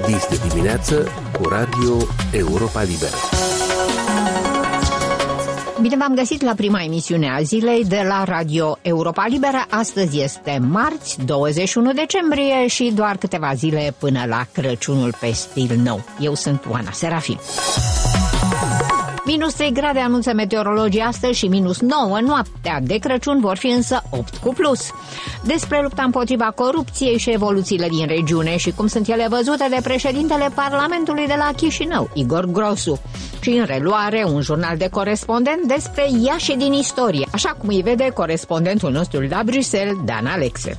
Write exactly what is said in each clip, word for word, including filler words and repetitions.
Dis de dimineață cu Radio Europa Liberă. Bine v-am găsit la prima emisiune a zilei de la Radio Europa Liberă. Astăzi este marți, douăzeci și unu decembrie și doar câteva zile până la Crăciunul pe stil nou. Eu sunt Oana Serafin. Minus trei grade anunță meteorologii astăzi și minus nouă noaptea de Crăciun, vor fi însă opt cu plus. Despre lupta împotriva corupției și evoluțiile din regiune și cum sunt ele văzute de președintele Parlamentului de la Chișinău, Igor Grosu. Și în reluare, un jurnal de corespondent despre Iași din istorie, așa cum îi vede corespondentul nostru la Bruxelles, Dan Alexe.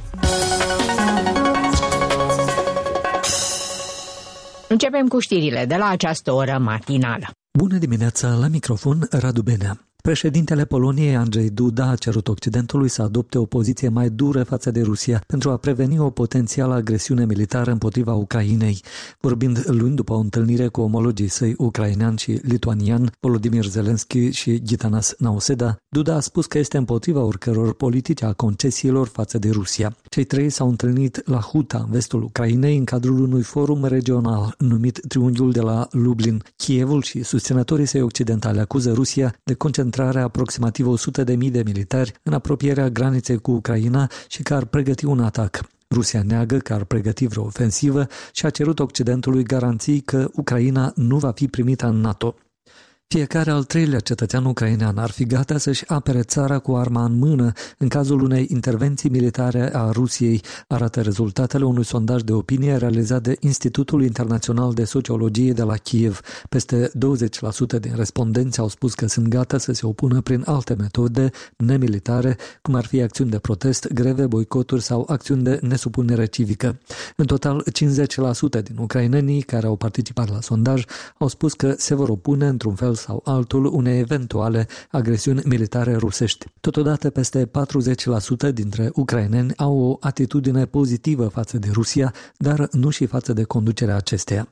Începem cu știrile de la această oră matinală. Bună dimineața, la microfon Radu Benea. Președintele Poloniei, Andrzej Duda, a cerut Occidentului să adopte o poziție mai dură față de Rusia pentru a preveni o potențială agresiune militară împotriva Ucrainei. Vorbind luni după o întâlnire cu omologii săi ucrainean și lituanian, Volodymyr Zelensky și Gitanas Nauseda, Duda a spus că este împotriva oricăror politici a concesiilor față de Rusia. Cei trei s-au întâlnit la Huta, în vestul Ucrainei, în cadrul unui forum regional numit Triunghiul de la Lublin. Kievul și susținătorii săi occidentali acuză Rusia de concentrare aproximativ o sută de mii de militari în apropierea graniței cu Ucraina și că ar pregăti un atac. Rusia neagă că ar pregăti vreo ofensivă și a cerut Occidentului garanții că Ucraina nu va fi primită în NATO. Fiecare al treilea cetățean ucrainean ar fi gata să-și apere țara cu arma în mână în cazul unei intervenții militare a Rusiei, arată rezultatele unui sondaj de opinie realizat de Institutul Internațional de Sociologie de la Kiev. Peste douăzeci la sută din respondenți au spus că sunt gata să se opună prin alte metode nemilitare, cum ar fi acțiuni de protest, greve, boicoturi sau acțiuni de nesupunere civică. În total, cincizeci la sută din ucrainenii care au participat la sondaj au spus că se vor opune într-un fel sau altul unei eventuale agresiuni militare rusești. Totodată, peste patruzeci la sută dintre ucraineni au o atitudine pozitivă față de Rusia, dar nu și față de conducerea acesteia.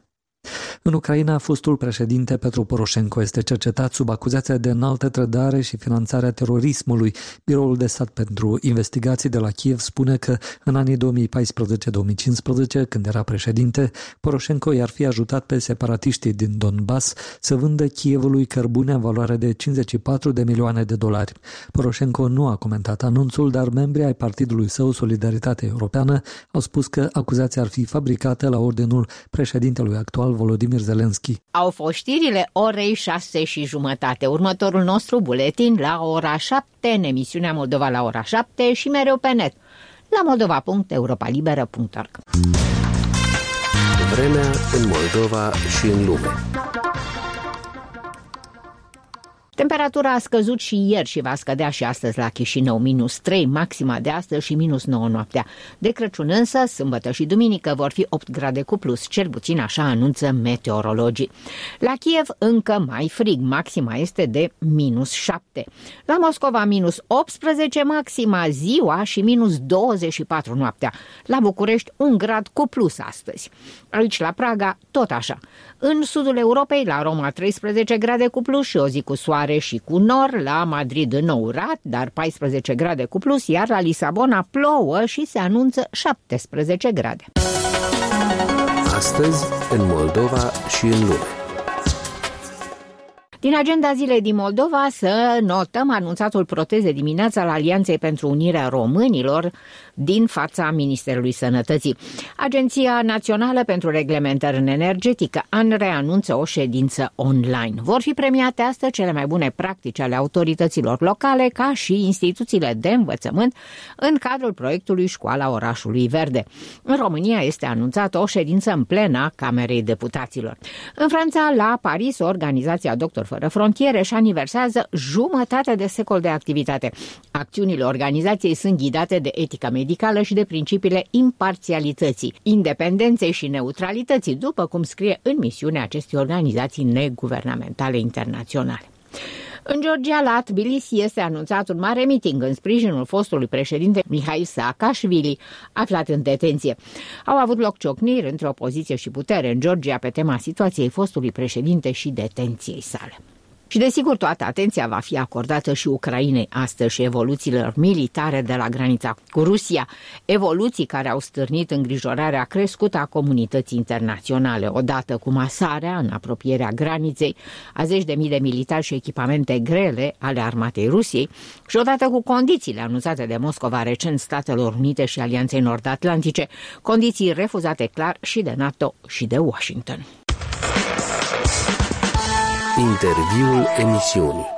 În Ucraina, fostul președinte Petro Poroșenko este cercetat sub acuzația de înaltă trădare și finanțarea terorismului. Biroul de stat pentru investigații de la Kiev spune că în anii două mii paisprezece două mii cincisprezece, când era președinte, Poroșenko i-ar fi ajutat pe separatiștii din Donbass să vândă Kievului cărbune în valoare de cincizeci și patru de milioane de dolari. Poroșenko nu a comentat anunțul, dar membrii ai partidului său Solidaritate Europeană au spus că acuzația ar fi fabricată la ordinul președintelui actual Volodymyr Zelensky. Au fost știrile orei șase și jumătate. Următorul nostru buletin la ora șapte, în emisiunea Moldova la ora șapte și mereu pe net la moldova punct europa liberă punct org. Vremea în Moldova și în lume. Temperatura a scăzut și ieri și va scădea și astăzi la Chișinău, minus trei maxima de astăzi și minus nouă noaptea. De Crăciun însă, sâmbătă și duminică vor fi opt grade cu plus, cel puțin așa anunță meteorologii. La Kiev încă mai frig, maxima este de minus șapte. La Moscova minus optsprezece maxima ziua și minus douăzeci și patru noaptea. La București un grad cu plus astăzi. Aici la Praga tot așa. În sudul Europei, la Roma treisprezece grade cu plus și o zi cu soare și cu nor, la Madrid în nou rat, dar paisprezece grade cu plus, iar la Lisabona plouă și se anunță șaptesprezece grade. Astăzi, în Moldova și în lume. Din agenda zilei din Moldova să notăm anunțatul protest de dimineață al Alianței pentru Unirea Românilor din fața Ministerului Sănătății. Agenția Națională pentru Reglementări în Energetică ANRE anunță o ședință online. Vor fi premiate astăzi cele mai bune practici ale autorităților locale ca și instituțiile de învățământ în cadrul proiectului Școala Orașului Verde. În România este anunțată o ședință în plena Camerei Deputaților. În Franța, la Paris, organizația Doctor Fără Frontiere își aniversează jumătate de secol de activitate. Acțiunile organizației sunt ghidate de etica medicală și de principiile imparțialității, independenței și neutralității, după cum scrie în misiunea acestei organizații neguvernamentale internaționale. În Georgia, la Tbilisi, este anunțat un mare meeting în sprijinul fostului președinte Mihail Saakashvili, aflat în detenție. Au avut loc ciocniri între opoziție și putere în Georgia pe tema situației fostului președinte și detenției sale. Și desigur, toată atenția va fi acordată și Ucrainei astăzi și evoluțiilor militare de la granița cu Rusia, evoluții care au stârnit îngrijorarea crescută a comunității internaționale, odată cu masarea în apropierea graniței a zeci de mii de militari și echipamente grele ale armatei Rusiei și odată cu condițiile anunțate de Moscova recent Statelor Unite și Alianței Nord-Atlantice, condiții refuzate clar și de NATO și de Washington. Interviul emisiunii.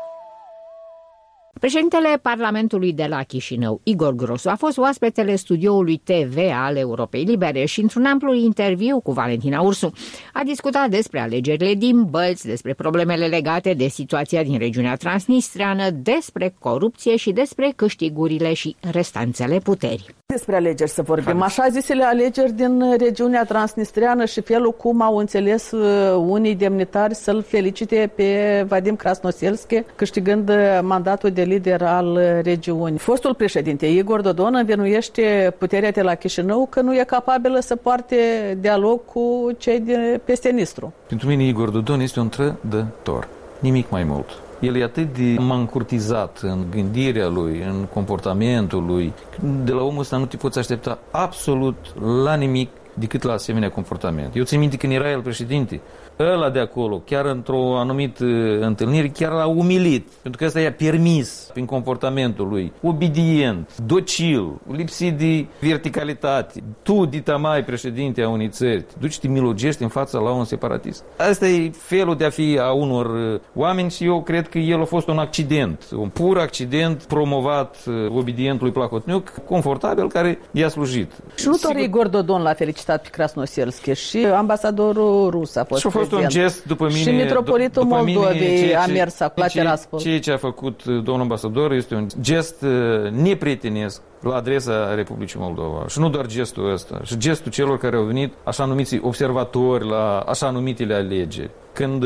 Președintele Parlamentului de la Chișinău, Igor Grosu, a fost oaspetele studioului T V al Europei Libere și într-un amplu interviu cu Valentina Ursu a discutat despre alegerile din Bălți, despre problemele legate de situația din regiunea transnistreană, despre corupție și despre câștigurile și restanțele puterii. Despre alegeri să vorbim. Așa zisele alegeri din regiunea transnistreană și felul cum au înțeles unii demnitari să-l felicite pe Vadim Krasnoselski, câștigând mandatul de lider al regiunii. Fostul președinte Igor Dodon învinuiește puterea de la Chișinău că nu e capabilă să poarte dialog cu cei de peste Nistru. Pentru mine Igor Dodon este un trădător. Nimic mai mult. El e atât de mancurtizat în gândirea lui, în comportamentul lui. De la omul ăsta nu te poți aștepta absolut la nimic decât la asemenea comportament. Eu țin minte când era el președinte, ăla de acolo, chiar într-o anumită întâlnire, chiar l-a umilit, pentru că ăsta i-a permis prin comportamentul lui, obedient, docil, lipsit de verticalitate. Tu, dita mai președinte a unei țări, te duci, te milogești în fața la un separatist. Asta e felul de a fi a unor oameni și eu cred că el a fost un accident, un pur accident promovat obedientului Plahotniuc, confortabil, care i-a slujit. Și nu doar Igor Dodon l-a felicitat pe Krasnoselski, și ambasadorul rus a fost. Și a fost un gest, după mine, și mitropolitul Moldovei a mers la Tiraspol. Ceea ce a făcut domnul ambasador este un gest neprietenesc la adresa Republicii Moldova. Și nu doar gestul ăsta, și gestul celor care au venit așa numiți observatori la așa numitele alegeri. Când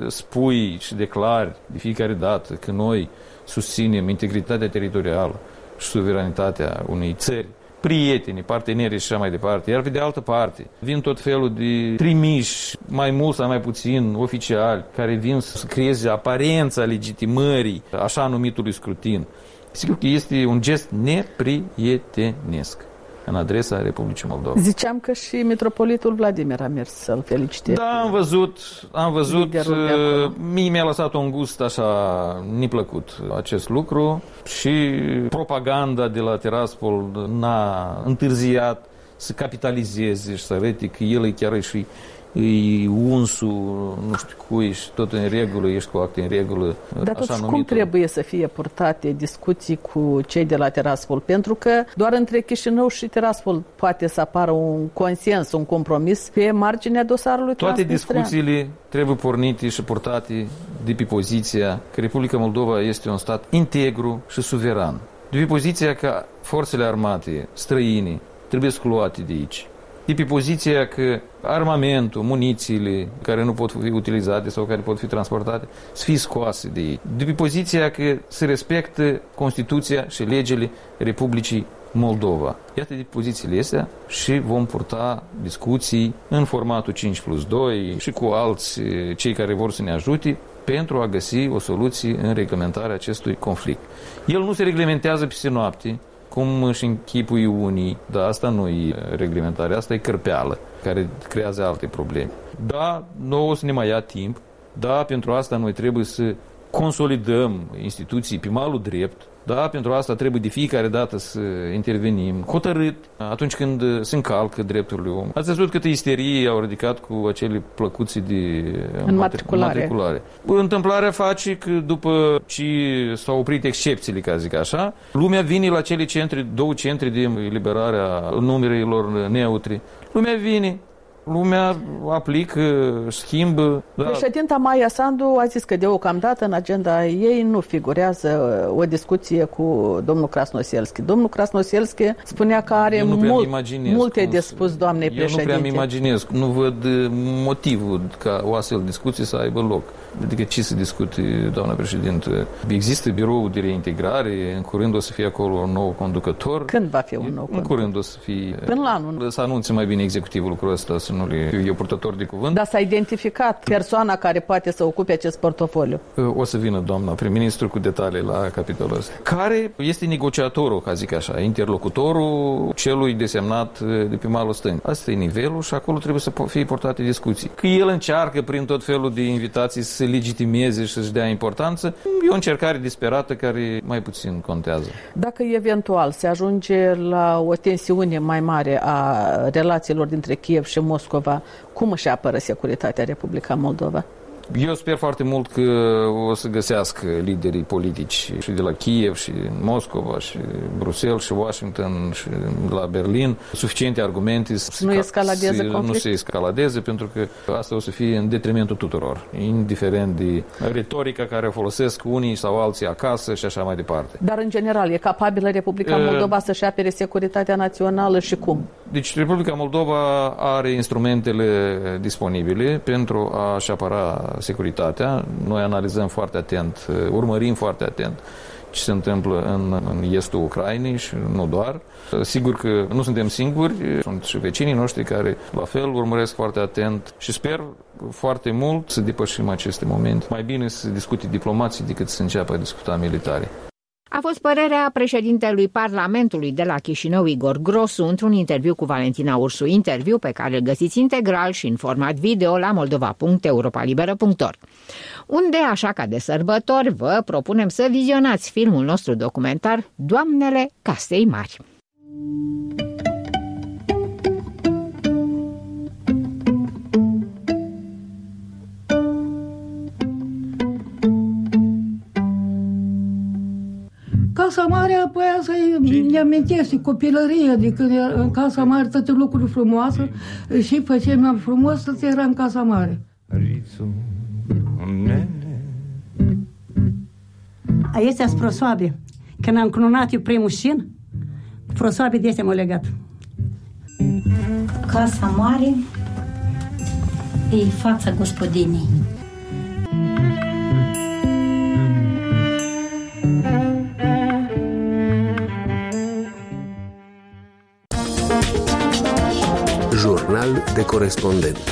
spui și declari de fiecare dată că noi susținem integritatea teritorială și suveranitatea unei țări, prietenii, partenerii și așa mai departe. Iar pe de altă parte vin tot felul de trimiși, mai mult sau mai puțin oficiali, care vin să creeze aparența legitimării așa numitului scrutin. Sigur că este un gest neprietenesc în adresa Republicii Moldova. Ziceam că și mitropolitul Vladimir a mers să-l felicite. Da, am văzut, am văzut, mie mi-a lăsat un gust așa neplăcut acest lucru și propaganda de la Tiraspol n-a întârziat să capitalizeze și să arăte că el e chiar și e unsul, nu știu cui, și tot în regulă, ești cu acte în regulă. Dar totuși cum trebuie să fie purtate discuții cu cei de la Tiraspol? Pentru că doar între Chișinău și Tiraspol poate să apară un consens, un compromis pe marginea dosarului transnistrean. Toate discuțiile trebuie pornite și purtate de pe poziția că Republica Moldova este un stat integru și suveran. De pe poziția că forțele armate străine trebuie luate de aici. De pe poziția că armamentul, munițiile care nu pot fi utilizate sau care pot fi transportate să fie scoase de ei. De pe poziția că se respectă Constituția și legile Republicii Moldova. Iată de pozițiile astea și vom purta discuții în formatul cinci plus doi și cu alți cei care vor să ne ajute pentru a găsi o soluție în reglementarea acestui conflict. El nu se reglementează peste noapte, cum își închipui unii, dar asta nu e reglementare, asta e cărpeală, care creează alte probleme. Da, nouă o să ne mai ia timp, da, pentru asta noi trebuie să consolidăm instituții pe malul drept, da, pentru asta trebuie de fiecare dată să intervenim hotărât atunci când se încalcă drepturile omului. Ați văzut câtă isterie au ridicat cu acele plăcuțe de matriculare. matriculare. Întâmplarea face că după ce s-au oprit excepțiile, ca zic așa, lumea vine la cele centri, două centri de eliberare a numerelor neutre. Lumea vine. Lumea aplică, schimbă. Da. Președinta Maia Sandu a zis că deocamdată în agenda ei nu figurează o discuție cu domnul Krasnoselski. Domnul Krasnoselski spunea că are mult, multe de spus doamnei președinte. Eu nu prea-mi imaginez, nu văd motivul ca o astfel de discuție să aibă loc. Adică ce să discute, doamna președintă? Există birou de reintegrare, în curând o să fie acolo un nou conducător. Când va fi un nou conducător? În curând o să fie... Până la anul. Să anunțe mai bine executivul lucrul ăsta, să guvernului e purtător de cuvânt. Dar s-a identificat persoana care poate să ocupe acest portofoliu. O să vină doamna prim-ministru cu detalii la capitolul ăsta. Care este negociatorul, ca zic așa, interlocutorul celui desemnat de pe malul stâng. Asta e nivelul și acolo trebuie să fie portate discuții. Că el încearcă prin tot felul de invitații să se legitimeze și să-și dea importanță, e o încercare disperată care mai puțin contează. Dacă eventual se ajunge la o tensiune mai mare a relațiilor dintre Kiev și Moscova, cum își apără securitatea Republica Moldova? Eu sper foarte mult că o să găsească liderii politici și de la Kiev și Moscova și Bruxelles și Washington și la Berlin suficiente argumente să nu escaladeze să conflict. Nu se escaladeze, pentru că asta o să fie în detrimentul tuturor, indiferent de retorica care o folosesc unii sau alții acasă și așa mai departe. Dar în general, e capabilă Republica Moldova uh, să-și apere securitatea națională și cum? Deci Republica Moldova are instrumentele disponibile pentru a-și apăra securitatea. Noi analizăm foarte atent, urmărim foarte atent ce se întâmplă în, în estul Ucrainei și nu doar. Sigur că nu suntem singuri, sunt și vecinii noștri care la fel urmăresc foarte atent și sper foarte mult să depășim aceste momente. Mai bine să discute diplomații decât să înceapă a discuta militare. A fost părerea președintelui Parlamentului de la Chișinău, Igor Grosu, într-un interviu cu Valentina Ursu, interviu pe care îl găsiți integral și în format video la moldova punct europa liberă punct org. Unde, așa ca de sărbători, vă propunem să vizionați filmul nostru documentar Doamnele Casei Mari. Casa Mare, apoi asta îmi amintește copilăria, de când era în Casa Mare toate lucruri frumoase și făceam mai frumos să era în Casa Mare. Aici sunt prosoabe. Când am cununat eu primul șin, prosoabe de astea m-au legat. Casa Mare e fața gospodinii. Jurnal de corespondent.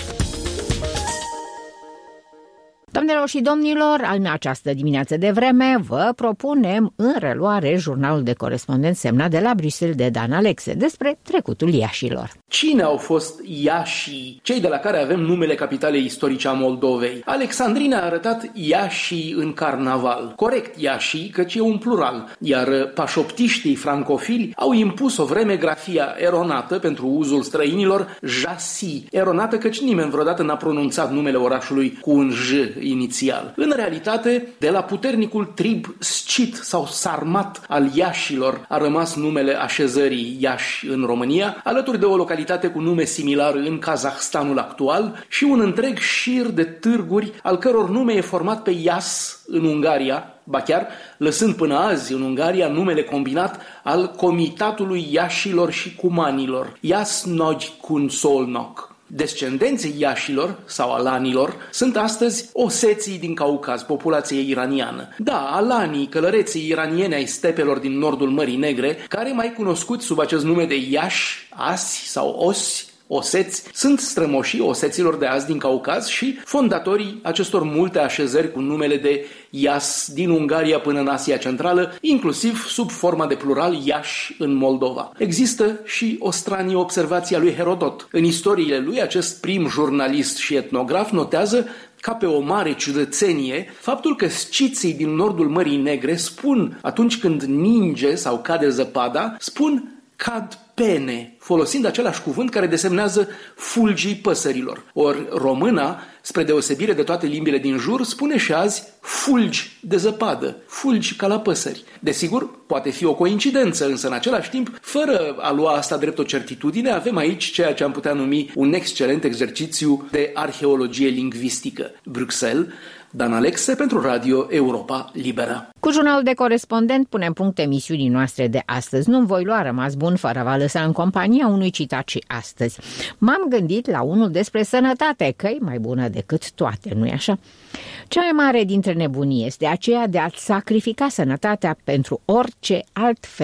Doamnelor și domnilor, în această dimineață de vreme vă propunem în reluare jurnalul de corespondent semnat de la Bruxelles de Dan Alexe despre trecutul Iașilor. Cine au fost Iașii, cei de la care avem numele capitalei istorice a Moldovei? Alexandrina a arătat Iașii în carnaval. Corect Iașii, căci e un plural, iar pașoptiștii francofili au impus o vreme grafia eronată pentru uzul străinilor, Jasi, eronată căci nimeni vreodată n-a pronunțat numele orașului cu un J inițial. În realitate, de la puternicul trib scit sau sarmat al Iașilor a rămas numele așezării Iași în România, alături de o localitate cu nume similar în Kazahstanul actual și un întreg șir de târguri al căror nume e format pe Ias în Ungaria, ba chiar lăsând până azi în Ungaria numele combinat al Comitatului Iașilor și Cumanilor, Jasnogi Kun Solnok. Descendenții Iașilor sau alanilor sunt astăzi oseții din Caucaz, populație iraniană. Da, alanii, călăreții iranieni ai stepelor din nordul Mării Negre, care mai cunoscuți sub acest nume de Iași, Asi sau Osi, oseți, sunt strămoșii oseților de azi din Caucaz și fondatorii acestor multe așezări cu numele de Ias din Ungaria până în Asia Centrală, inclusiv sub forma de plural Iași în Moldova. Există și o stranie observație a lui Herodot. În istoriile lui, acest prim jurnalist și etnograf notează ca pe o mare ciudățenie faptul că sciții din nordul Mării Negre spun, atunci când ninge sau cade zăpada, spun cad pene, folosind același cuvânt care desemnează fulgii păsărilor. Ori româna, spre deosebire de toate limbile din jur, spune și azi fulgi de zăpadă, fulgi ca la păsări. Desigur, poate fi o coincidență, însă în același timp, fără a lua asta drept o certitudine, avem aici ceea ce am putea numi un excelent exercițiu de arheologie lingvistică. Bruxelles, Dan Alexe pentru Radio Europa Liberă. Cu jurnalul de corespondent punem punct emisiunii noastre de astăzi. Nu-mi voi lua rămas bun fără a vă lăsa în compania unui citat și astăzi. M-am gândit la unul despre sănătate, că-i mai bună decât toate, nu-i așa? Cea mai mare dintre nebunii este aceea de a sacrifica sănătatea pentru orice alt fel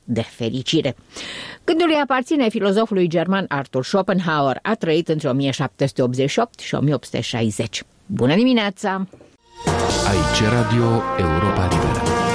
de fericire. Gândul îi aparține filozofului german Arthur Schopenhauer, a trăit între o mie șapte sute optzeci și opt și o mie opt sute șaizeci. Bună dimineața! Aici Radio Europa Liberă.